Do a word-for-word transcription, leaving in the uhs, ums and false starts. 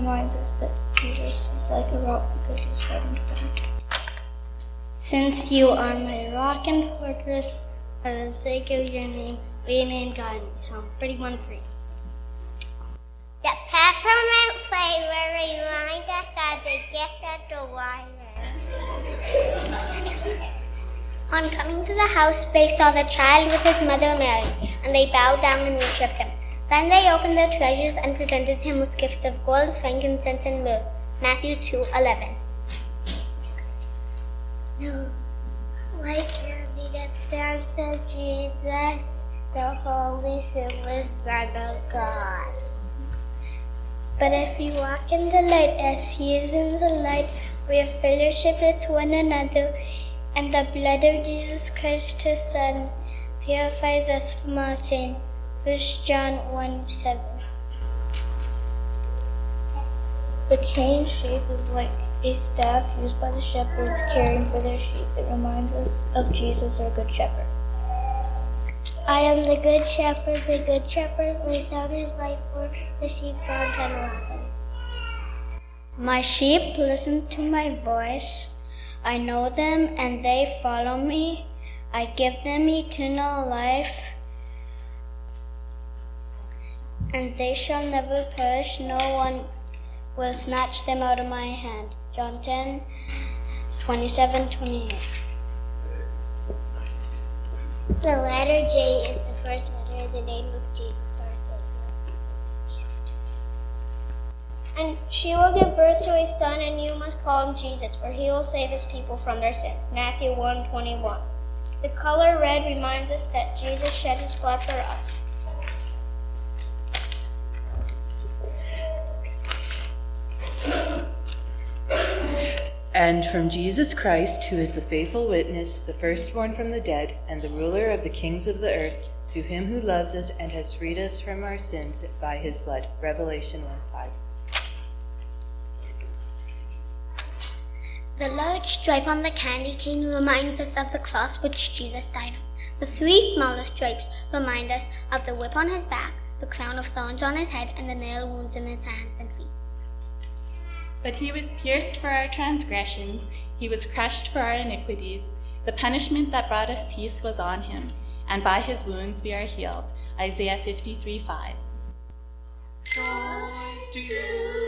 reminds us that Jesus is like a rock because he's hardened ground. Since you are my rock and fortress, for the sake of your name, lean and guide me. Psalm thirty-one three. The peppermint flavor reminds us of the gift of the wine. On coming to the house, they saw the child with his mother Mary, and they bowed down and worshipped him. Then they opened their treasures and presented him with gifts of gold, frankincense, and myrrh. Matthew two eleven. No, why can't we get stand for Jesus, the Holy Sinless Son of God? But if we walk in the light as he is in the light, we have fellowship with one another, and the blood of Jesus Christ, his Son, purifies us from our sin. First John one seven. The cane shape is like a staff used by the shepherds caring for their sheep. It reminds us of Jesus, our good shepherd. I am the good shepherd. The good shepherd lays down his life for the sheep. John ten eleven. My sheep listen to my voice. I know them and they follow me. I give them eternal life, and they shall never perish. No one will snatch them out of my hand. John ten twenty-seven twenty-eight. The letter J is the first letter of the name of Jesus, our Savior. And she will give birth to a son, and you must call him Jesus, for he will save his people from their sins. Matthew one twenty-one. The color red reminds us that Jesus shed his blood for us. And from Jesus Christ, who is the faithful witness, the firstborn from the dead, and the ruler of the kings of the earth, to him who loves us and has freed us from our sins by his blood. Revelation one five. The large stripe on the candy cane reminds us of the cross which Jesus died on. The three smaller stripes remind us of the whip on his back, the crown of thorns on his head, and the nail wounds in his hands and feet. But he was pierced for our transgressions, he was crushed for our iniquities. The punishment that brought us peace was on him, and by his wounds we are healed. Isaiah fifty-three five. Joy to